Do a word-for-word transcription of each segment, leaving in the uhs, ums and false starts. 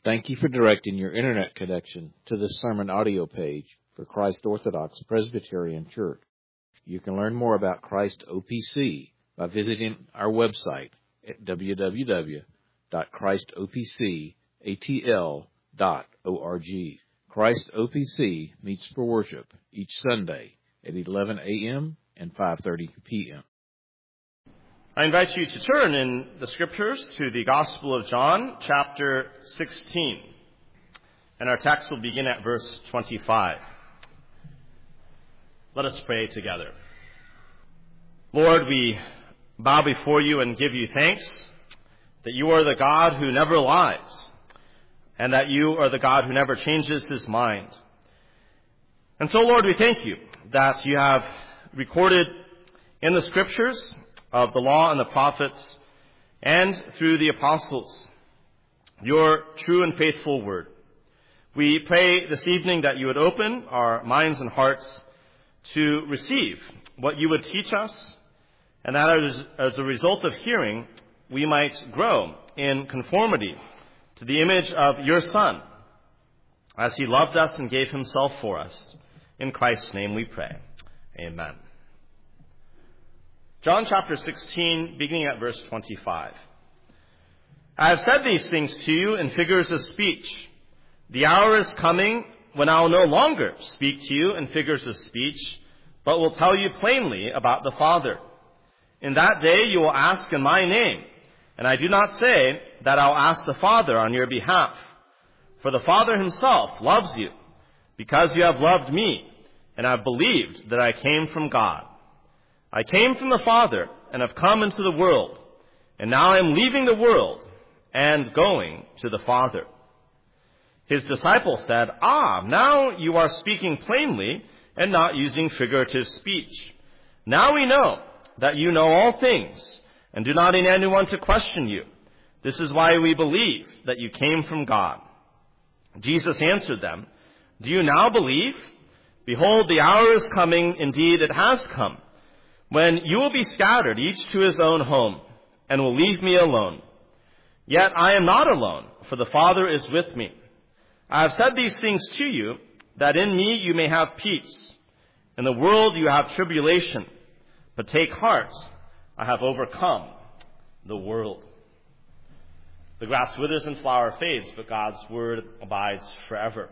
Thank you for directing your internet connection to this sermon audio page for Christ Orthodox Presbyterian Church. You can learn more about Christ O P C by visiting our website at w w w dot christ o p c a t l dot org. Christ O P C meets for worship each Sunday at eleven a.m. and five thirty p.m. I invite you to turn in the Scriptures to the Gospel of John, chapter sixteen. And our text will begin at verse twenty-five. Let us pray together. Lord, we bow before you and give you thanks that you are the God who never lies, and that you are the God who never changes his mind. And so, Lord, we thank you that you have recorded in the Scriptures of the law and the prophets, and through the apostles, your true and faithful word. We pray this evening that you would open our minds and hearts to receive what you would teach us, and that as, as a result of hearing, we might grow in conformity to the image of your Son, as he loved us and gave himself for us. In Christ's name we pray. Amen. John chapter sixteen, beginning at verse twenty-five. I have said these things to you in figures of speech. The hour is coming when I will no longer speak to you in figures of speech, but will tell you plainly about the Father. In that day you will ask in my name, and I do not say that I will ask the Father on your behalf. For the Father himself loves you, because you have loved me, and have believed that I came from God. I came from the Father and have come into the world, and now I am leaving the world and going to the Father. His disciples said, Ah, now you are speaking plainly and not using figurative speech. Now we know that you know all things and do not need anyone to question you. This is why we believe that you came from God. Jesus answered them, Do you now believe? Behold, the hour is coming, indeed it has come, when you will be scattered, each to his own home, and will leave me alone. Yet I am not alone, for the Father is with me. I have said these things to you, that in me you may have peace. In the world you have tribulation, but take heart, I have overcome the world. The grass withers and flower fades, but God's word abides forever.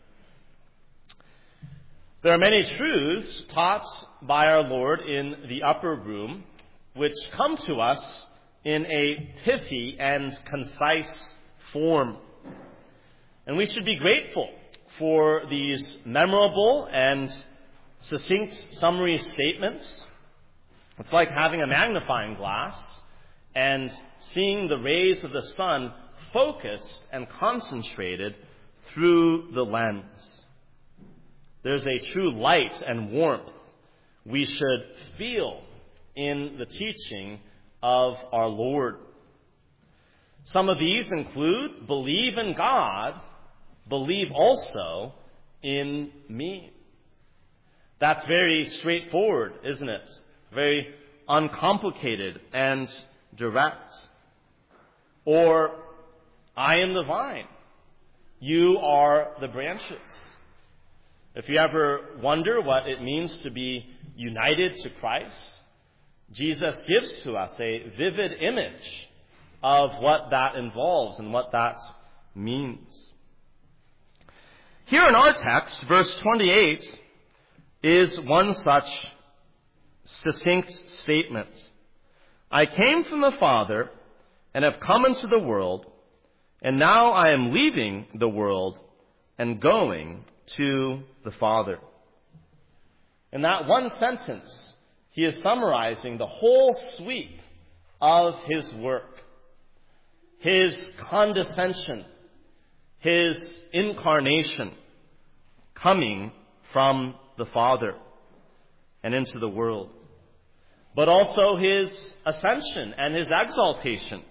There are many truths taught by our Lord in the upper room, which come to us in a pithy and concise form. And we should be grateful for these memorable and succinct summary statements. It's like having a magnifying glass and seeing the rays of the sun focused and concentrated through the lens. There's a true light and warmth we should feel in the teaching of our Lord. Some of these include, believe in God, believe also in me. That's very straightforward, isn't it? Very uncomplicated and direct. Or, I am the vine, you are the branches. If you ever wonder what it means to be united to Christ, Jesus gives to us a vivid image of what that involves and what that means. Here in our text, verse twenty-eight is one such succinct statement. I came from the Father and have come into the world, and now I am leaving the world and going to the Father. In that one sentence, he is summarizing the whole sweep of his work, his condescension, his incarnation, coming from the Father and into the world, but also his ascension and his exaltation.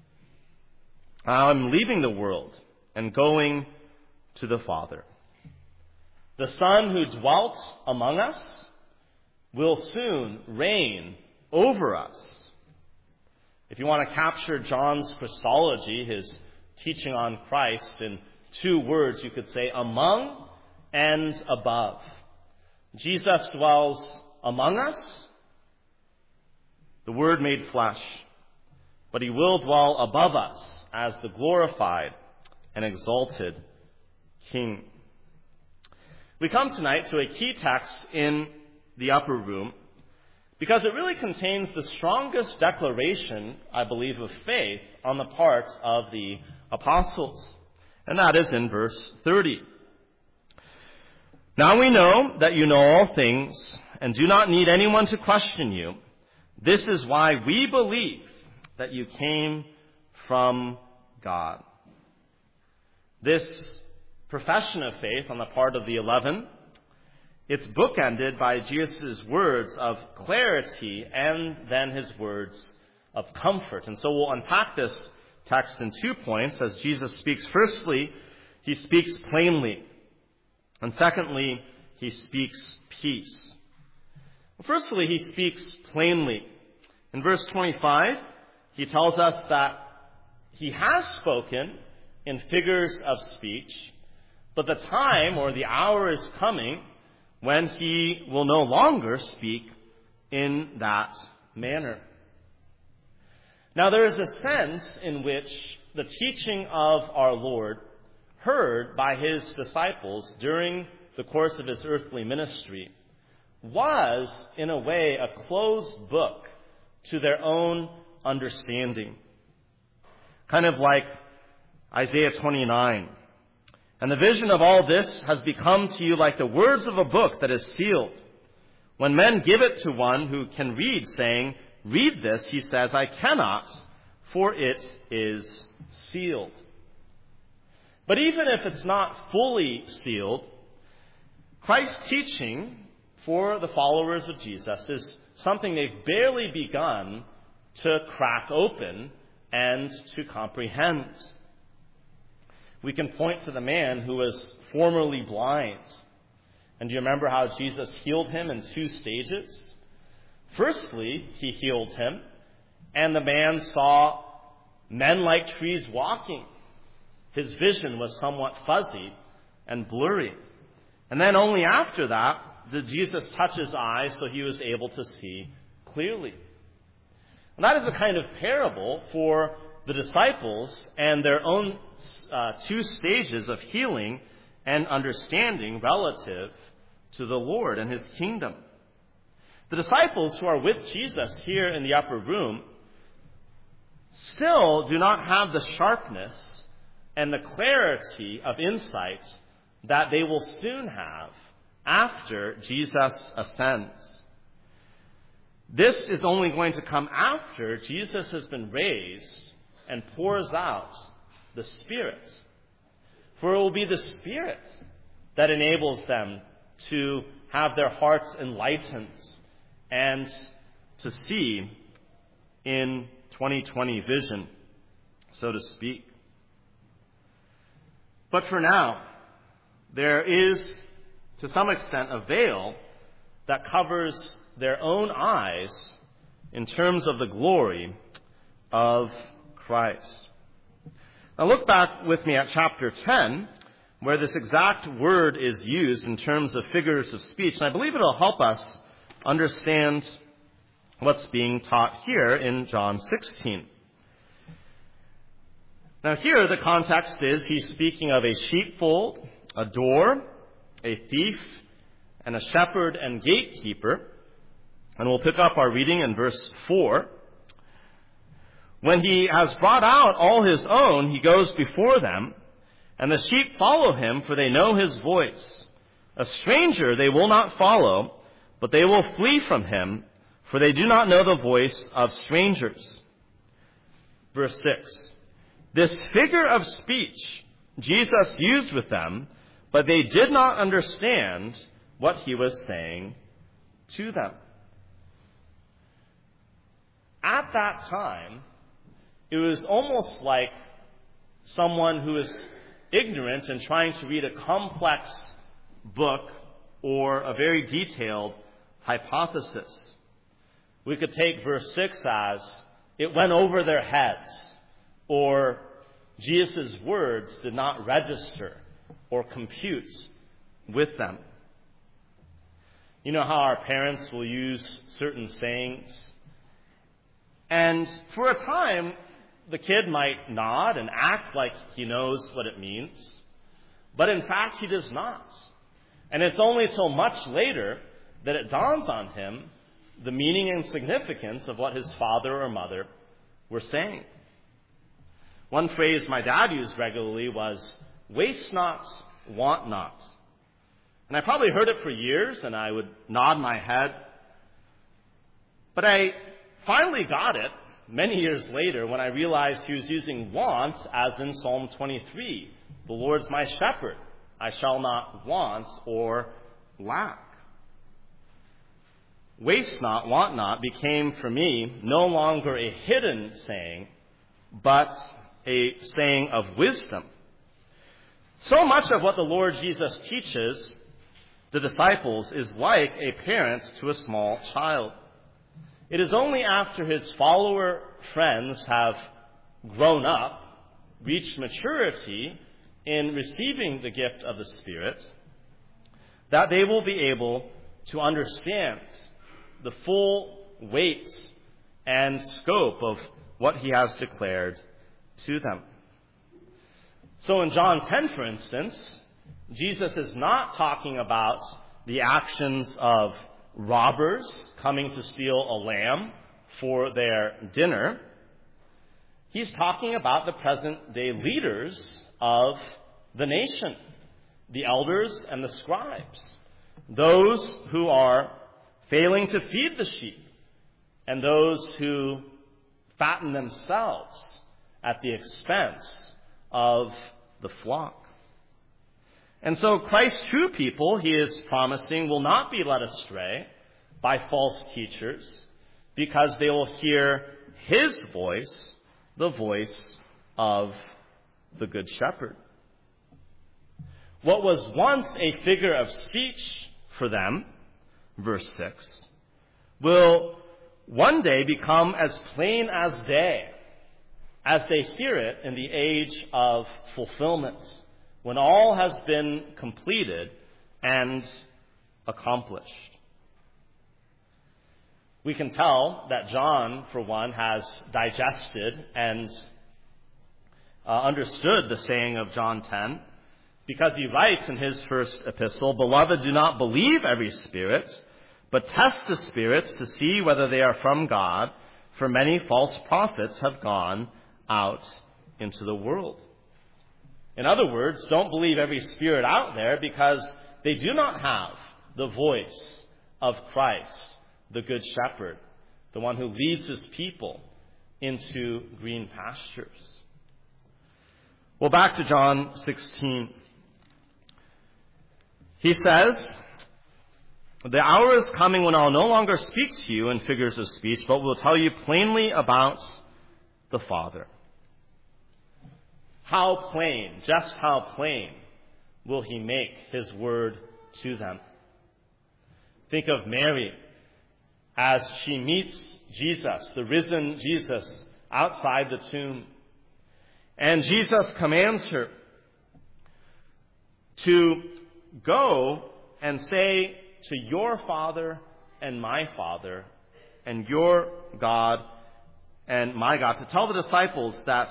I'm leaving the world and going to the Father. The Son who dwelt among us will soon reign over us. If you want to capture John's Christology, his teaching on Christ in two words, you could say, among and above. Jesus dwells among us, the Word made flesh, but he will dwell above us as the glorified and exalted King. We come tonight to a key text in the upper room because it really contains the strongest declaration, I believe, of faith on the part of the apostles. And that is in verse thirty. Now we know that you know all things and do not need anyone to question you. This is why we believe that you came from God. This profession of faith on the part of the eleven, it's bookended by Jesus' words of clarity and then his words of comfort. And so we'll unpack this text in two points as Jesus speaks. Firstly, he speaks plainly. And secondly, he speaks peace. Firstly, he speaks plainly. In verse twenty-five, he tells us that he has spoken in figures of speech, but the time or the hour is coming when he will no longer speak in that manner. Now, there is a sense in which the teaching of our Lord, heard by his disciples during the course of his earthly ministry, was, in a way, a closed book to their own understanding. Kind of like Isaiah twenty-nine. And the vision of all this has become to you like the words of a book that is sealed. When men give it to one who can read, saying, read this, he says, I cannot, for it is sealed. But even if it's not fully sealed, Christ's teaching for the followers of Jesus is something they've barely begun to crack open and to comprehend. We can point to the man who was formerly blind. And do you remember how Jesus healed him in two stages? Firstly, he healed him, and the man saw men like trees walking. His vision was somewhat fuzzy and blurry. And then only after that did Jesus touch his eyes so he was able to see clearly. And that is a kind of parable for the disciples and their own uh, two stages of healing and understanding relative to the Lord and his kingdom. The disciples who are with Jesus here in the upper room still do not have the sharpness and the clarity of insight that they will soon have after Jesus ascends. This is only going to come after Jesus has been raised and pours out the Spirit. For it will be the Spirit that enables them to have their hearts enlightened and to see in twenty twenty vision, so to speak. But for now, there is, to some extent, a veil that covers their own eyes in terms of the glory of Christ. Now look back with me at chapter ten, where this exact word is used in terms of figures of speech. And I believe it will help us understand what's being taught here in John sixteen. Now here the context is he's speaking of a sheepfold, a door, a thief, and a shepherd and gatekeeper. And we'll pick up our reading in verse four. When he has brought out all his own, he goes before them, and the sheep follow him, for they know his voice. A stranger they will not follow, but they will flee from him, for they do not know the voice of strangers. Verse six. This figure of speech Jesus used with them, but they did not understand what he was saying to them. At that time, it was almost like someone who is ignorant and trying to read a complex book or a very detailed hypothesis. We could take verse six as, it went over their heads, or Jesus' words did not register or compute with them. You know how our parents will use certain sayings? And for a time, the kid might nod and act like he knows what it means. But in fact, he does not. And it's only till much later that it dawns on him the meaning and significance of what his father or mother were saying. One phrase my dad used regularly was, "Waste not, want not." And I probably heard it for years, and I would nod my head. But I finally got it many years later when I realized he was using want as in Psalm twenty-three. The Lord's my shepherd. I shall not want or lack. Waste not, want not became for me no longer a hidden saying, but a saying of wisdom. So much of what the Lord Jesus teaches the disciples is like a parent to a small child. It is only after his follower friends have grown up, reached maturity in receiving the gift of the Spirit, that they will be able to understand the full weight and scope of what he has declared to them. So in John ten, for instance, Jesus is not talking about the actions of robbers coming to steal a lamb for their dinner. He's talking about the present-day leaders of the nation, the elders and the scribes, those who are failing to feed the sheep, and those who fatten themselves at the expense of the flock. And so Christ's true people, he is promising, will not be led astray by false teachers, because they will hear his voice, the voice of the Good Shepherd. What was once a figure of speech for them, verse six, will one day become as plain as day as they hear it in the age of fulfillment, when all has been completed and accomplished. We can tell that John, for one, has digested and uh, understood the saying of John ten, because he writes in his first epistle, "Beloved, do not believe every spirit, but test the spirits to see whether they are from God, for many false prophets have gone out into the world." In other words, don't believe every spirit out there, because they do not have the voice of Christ, the Good Shepherd, the one who leads his people into green pastures. Well, back to John sixteen. He says, "The hour is coming when I'll no longer speak to you in figures of speech, but will tell you plainly about the Father." How plain, just how plain will he make his word to them? Think of Mary as she meets Jesus, the risen Jesus, outside the tomb. And Jesus commands her to go and say to your Father and my Father and your God and my God, to tell the disciples that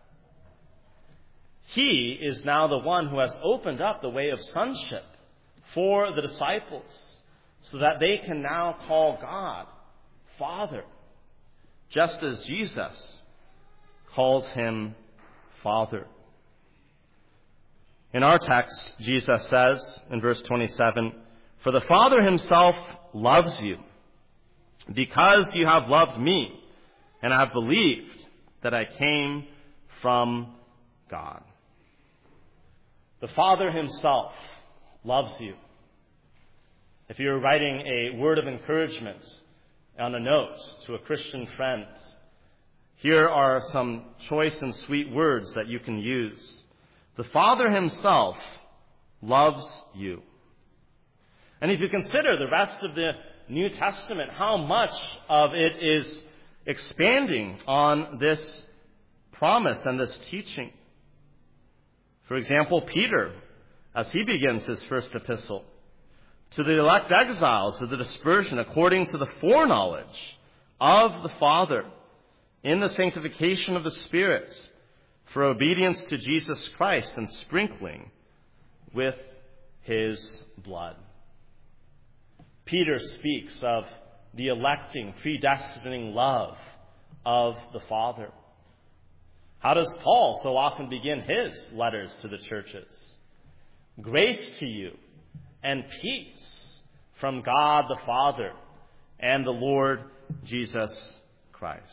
he is now the one who has opened up the way of sonship for the disciples, so that they can now call God Father, just as Jesus calls him Father. In our text, Jesus says in verse twenty-seven, "For the Father himself loves you, because you have loved me, and have believed that I came from God." The Father himself loves you. If you're writing a word of encouragement on a note to a Christian friend, here are some choice and sweet words that you can use. The Father himself loves you. And if you consider the rest of the New Testament, how much of it is expanding on this promise and this teaching. For example, Peter, as he begins his first epistle, to the elect exiles of the dispersion according to the foreknowledge of the Father in the sanctification of the Spirit for obedience to Jesus Christ and sprinkling with his blood. Peter speaks of the electing, predestining love of the Father. How does Paul so often begin his letters to the churches? Grace to you and peace from God the Father and the Lord Jesus Christ.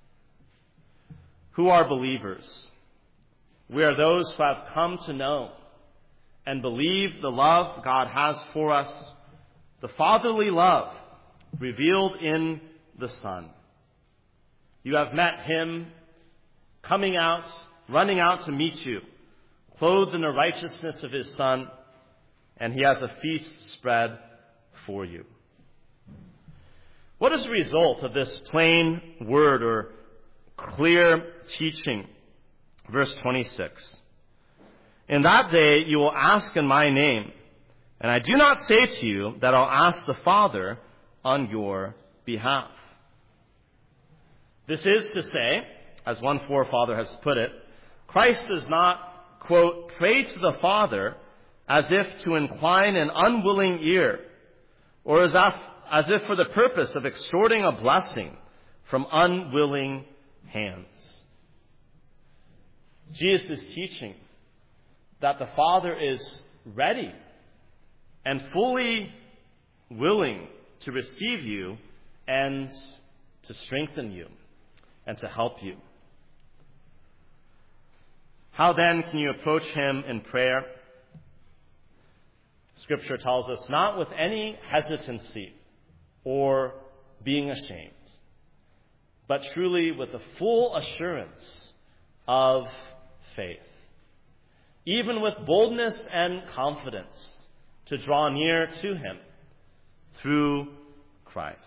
Who are believers? We are those who have come to know and believe the love God has for us, the fatherly love revealed in the Son. You have met him coming out, running out to meet you, clothed in the righteousness of his Son, and he has a feast spread for you. What is the result of this plain word or clear teaching? Verse twenty-six. In that day you will ask in my name, and I do not say to you that I'll ask the Father on your behalf. This is to say, as one forefather has put it, Christ does not, quote, pray to the Father as if to incline an unwilling ear, or as if, as if for the purpose of extorting a blessing from unwilling hands. Jesus is teaching that the Father is ready and fully willing to receive you and to strengthen you and to help you. How then can you approach him in prayer? Scripture tells us not with any hesitancy or being ashamed, but truly with the full assurance of faith, even with boldness and confidence to draw near to him through Christ.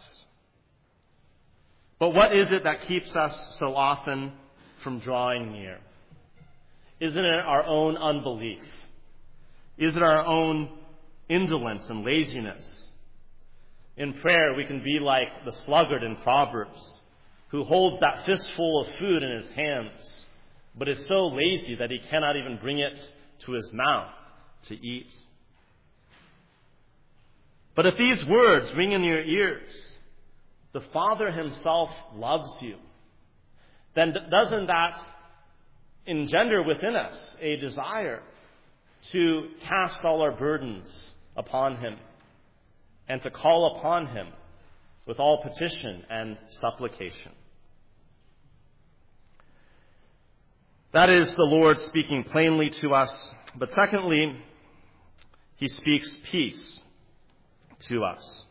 But what is it that keeps us so often from drawing near? Isn't it our own unbelief? Is it our own indolence and laziness? In prayer, we can be like the sluggard in Proverbs, who holds that fistful of food in his hands, but is so lazy that he cannot even bring it to his mouth to eat. But if these words ring in your ears, the Father himself loves you, then doesn't that engender within us a desire to cast all our burdens upon him and to call upon him with all petition and supplication? That is the Lord speaking plainly to us. But secondly, he speaks peace to us.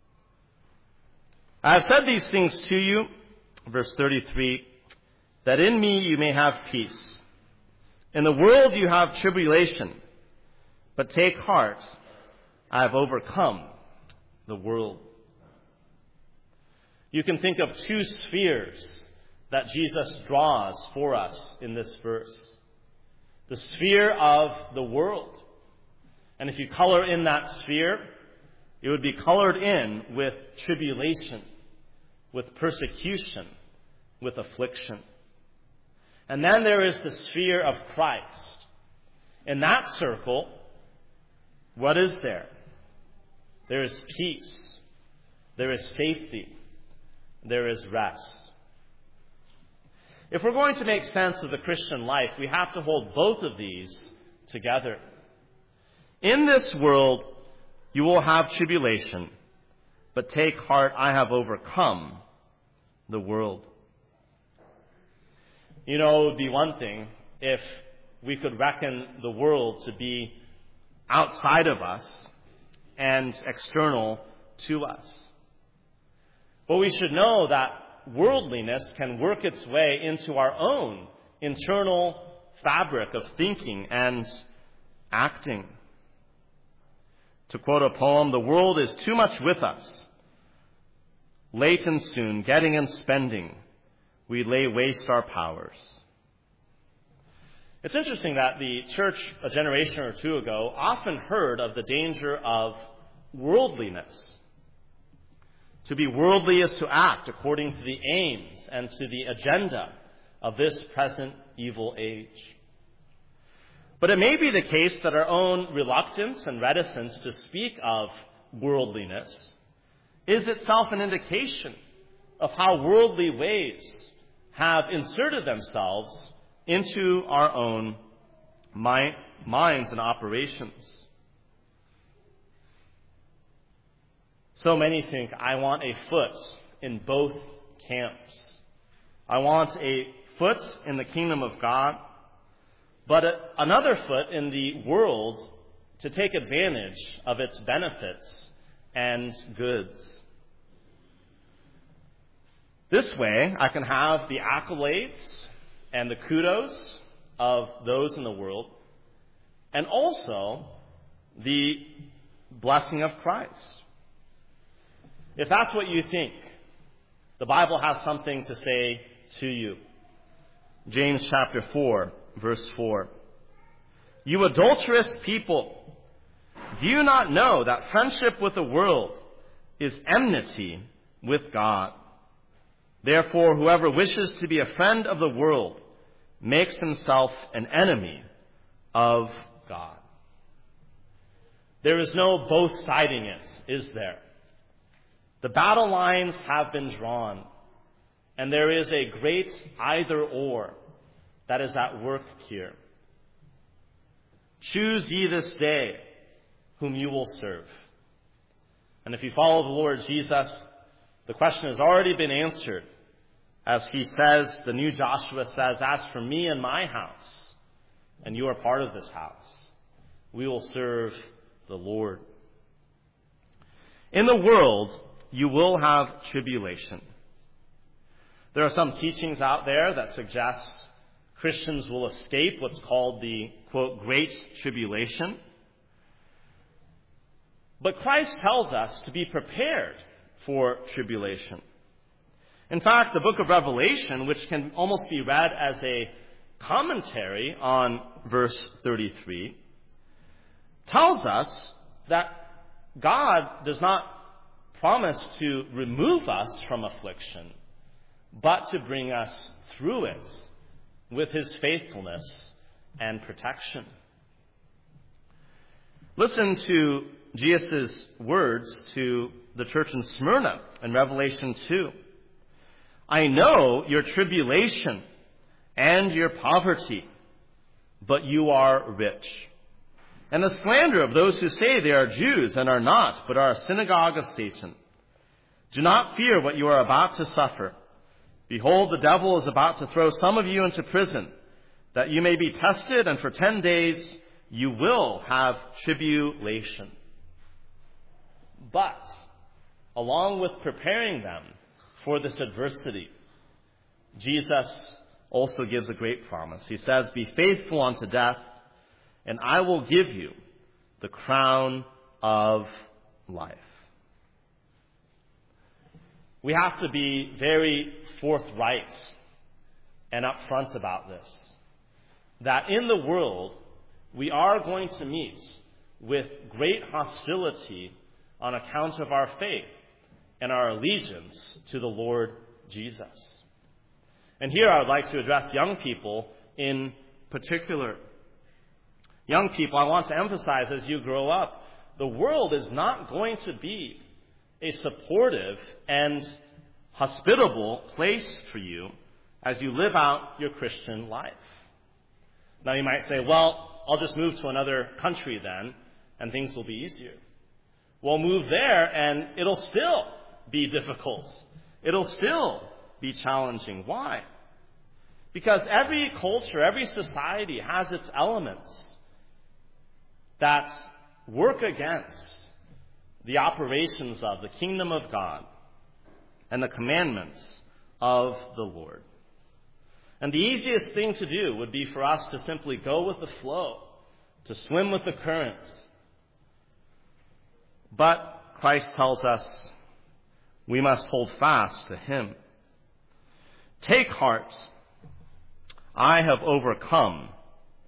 I have said these things to you, verse thirty-three, that in me you may have peace. In the world you have tribulation, but take heart, I have overcome the world. You can think of two spheres that Jesus draws for us in this verse. The sphere of the world. And if you color in that sphere, it would be colored in with tribulation, with persecution, with affliction. And then there is the sphere of Christ. In that circle, what is there? There is peace. There is safety. There is rest. If we're going to make sense of the Christian life, we have to hold both of these together. In this world, you will have tribulation, but take heart, I have overcome the world. You know, it would be one thing if we could reckon the world to be outside of us and external to us. But we should know that worldliness can work its way into our own internal fabric of thinking and acting. To quote a poem, the world is too much with us. Late and soon, getting and spending, we lay waste our powers. It's interesting that the church a generation or two ago often heard of the danger of worldliness. To be worldly is to act according to the aims and to the agenda of this present evil age. But it may be the case that our own reluctance and reticence to speak of worldliness is itself an indication of how worldly ways have inserted themselves into our own mi- minds and operations. So many think, I want a foot in both camps. I want a foot in the kingdom of God, but a, another foot in the world to take advantage of its benefits and goods. This way, I can have the accolades and the kudos of those in the world, and also the blessing of Christ. If that's what you think, the Bible has something to say to you. James chapter four, verse four. You adulterous people, do you not know that friendship with the world is enmity with God? Therefore, whoever wishes to be a friend of the world makes himself an enemy of God. There is no both-siding it, is there? The battle lines have been drawn, and there is a great either-or that is at work here. Choose ye this day whom you will serve. And if you follow the Lord Jesus, the question has already been answered. As he says, the new Joshua says, as for me and my house, and you are part of this house, we will serve the Lord. In the world, you will have tribulation. There are some teachings out there that suggest Christians will escape what's called the, quote, Great Tribulation. But Christ tells us to be prepared for tribulation. In fact, the book of Revelation, which can almost be read as a commentary on verse thirty-three, tells us that God does not promise to remove us from affliction, but to bring us through it with his faithfulness and protection. Listen to Jesus' words to the church in Smyrna in Revelation two. I know your tribulation and your poverty, but you are rich. And the slander of those who say they are Jews and are not, but are a synagogue of Satan. Do not fear what you are about to suffer. Behold, the devil is about to throw some of you into prison, that you may be tested, and for ten days you will have tribulation. But, along with preparing them for this adversity, Jesus also gives a great promise. He says, be faithful unto death, and I will give you the crown of life. We have to be very forthright and upfront about this. That in the world, we are going to meet with great hostility on account of our faith and our allegiance to the Lord Jesus. And here I would like to address young people in particular. Young people, I want to emphasize as you grow up, the world is not going to be a supportive and hospitable place for you as you live out your Christian life. Now you might say, well, I'll just move to another country then, and things will be easier. Well, move there, and it'll still be difficult. It'll still be challenging. Why? Because every culture, every society has its elements that work against the operations of the kingdom of God and the commandments of the Lord. And the easiest thing to do would be for us to simply go with the flow, to swim with the currents. But Christ tells us we must hold fast to him. Take heart, I have overcome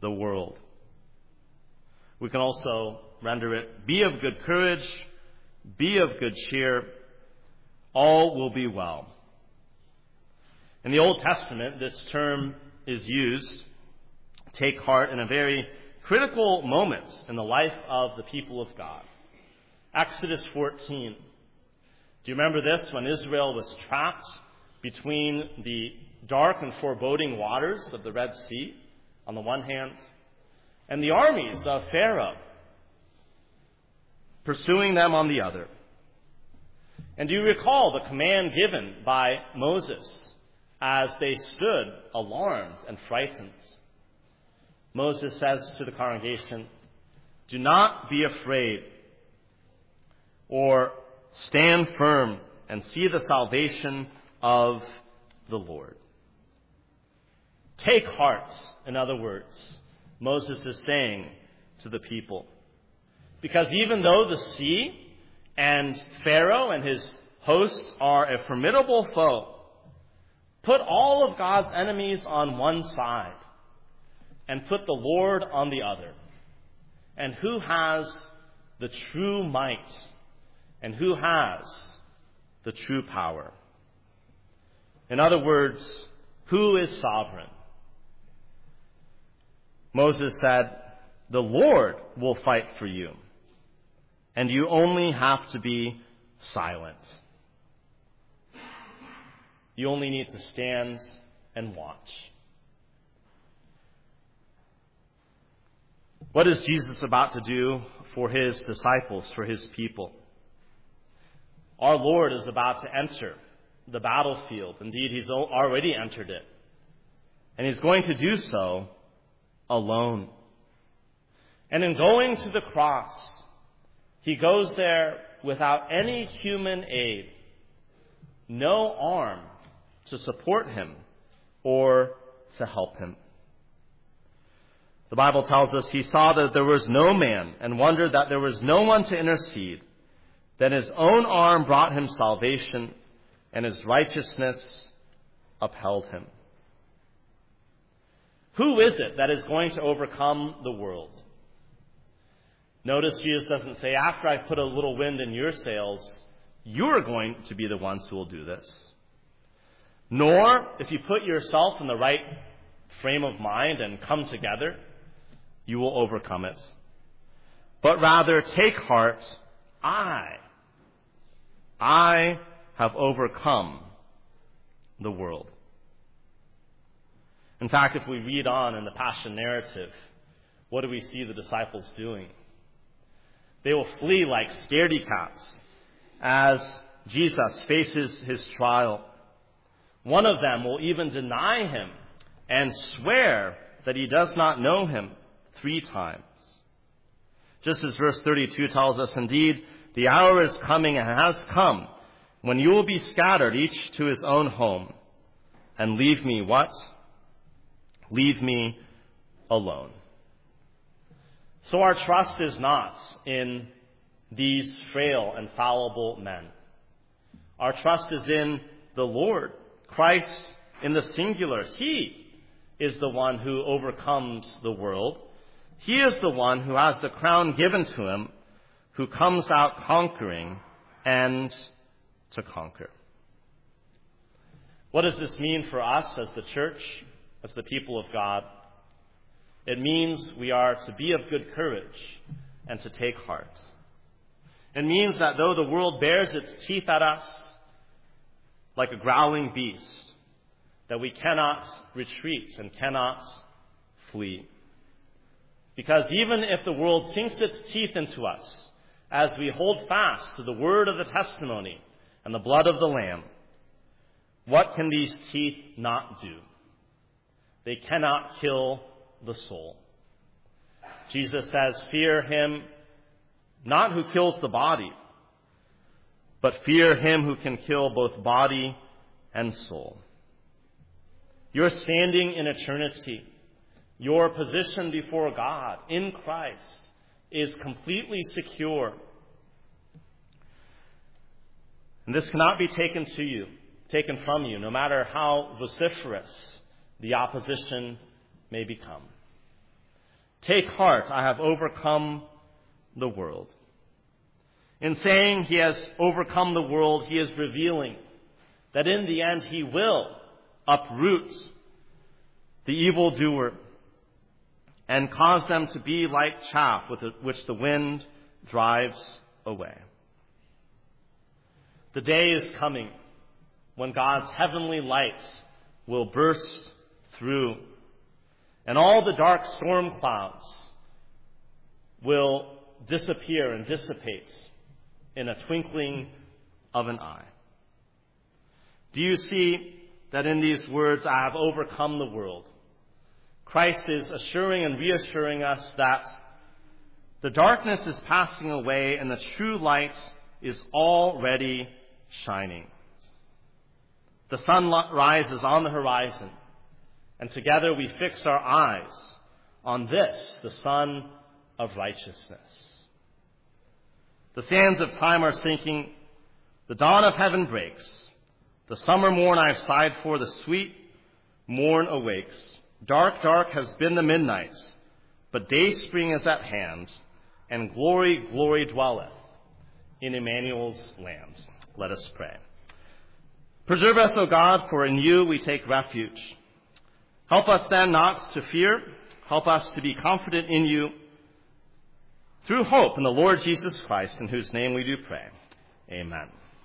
the world. We can also render it, be of good courage, be of good cheer, all will be well. In the Old Testament, this term is used, take heart, in a very critical moment in the life of the people of God. Exodus fourteen. Do you remember this? When Israel was trapped between the dark and foreboding waters of the Red Sea on the one hand, and the armies of Pharaoh pursuing them on the other. And do you recall the command given by Moses as they stood alarmed and frightened? Moses says to the congregation, "Do not be afraid, or stand firm and see the salvation of the Lord." Take heart, in other words, Moses is saying to the people. Because even though the sea and Pharaoh and his hosts are a formidable foe, put all of God's enemies on one side and put the Lord on the other. And who has the true might? And who has the true power? In other words, who is sovereign? Moses said, "The Lord will fight for you, and you only have to be silent. You only need to stand and watch." What is Jesus about to do for his disciples, for his people? Our Lord is about to enter the battlefield. Indeed, he's already entered it. And he's going to do so alone. And in going to the cross, he goes there without any human aid, no arm to support him or to help him. The Bible tells us he saw that there was no man and wondered that there was no one to intercede. Then his own arm brought him salvation, and his righteousness upheld him. Who is it that is going to overcome the world? Notice Jesus doesn't say, after I put a little wind in your sails, you're going to be the ones who will do this. Nor, if you put yourself in the right frame of mind and come together, you will overcome it. But rather, take heart, I, I have overcome the world. In fact, if we read on in the Passion narrative, what do we see the disciples doing? They will flee like scaredy cats as Jesus faces his trial. One of them will even deny him and swear that he does not know him three times. Just as verse thirty-two tells us, indeed, the hour is coming and has come when you will be scattered, each to his own home, and leave me what? Leave me alone. So our trust is not in these frail and fallible men. Our trust is in the Lord, Christ in the singular. He is the one who overcomes the world. He is the one who has the crown given to him, who comes out conquering and to conquer. What does this mean for us as the church, as the people of God? It means we are to be of good courage and to take heart. It means that though the world bears its teeth at us like a growling beast, that we cannot retreat and cannot flee. Because even if the world sinks its teeth into us, as we hold fast to the word of the testimony and the blood of the Lamb, what can these teeth not do? They cannot kill the soul. Jesus says, fear him, not who kills the body, but fear him who can kill both body and soul. Your standing in eternity, your position before God in Christ is completely secure. And this cannot be taken to you, taken from you, no matter how vociferous the opposition may become. Take heart, I have overcome the world. In saying he has overcome the world, he is revealing that in the end he will uproot the evildoer and cause them to be like chaff with which the wind drives away. The day is coming when God's heavenly lights will burst through, and all the dark storm clouds will disappear and dissipate in a twinkling of an eye. Do you see that in these words, I have overcome the world? Christ is assuring and reassuring us that the darkness is passing away and the true light is already shining. The sun rises on the horizon, and together we fix our eyes on this, the Sun of righteousness. The sands of time are sinking, the dawn of heaven breaks, the summer morn I've sighed for, the sweet morn awakes. Dark, dark has been the midnight, but day spring is at hand, and glory, glory dwelleth in Emmanuel's land. Let us pray. Preserve us, O God, for in you we take refuge. Help us then not to fear. Help us to be confident in you through hope in the Lord Jesus Christ, in whose name we do pray. Amen.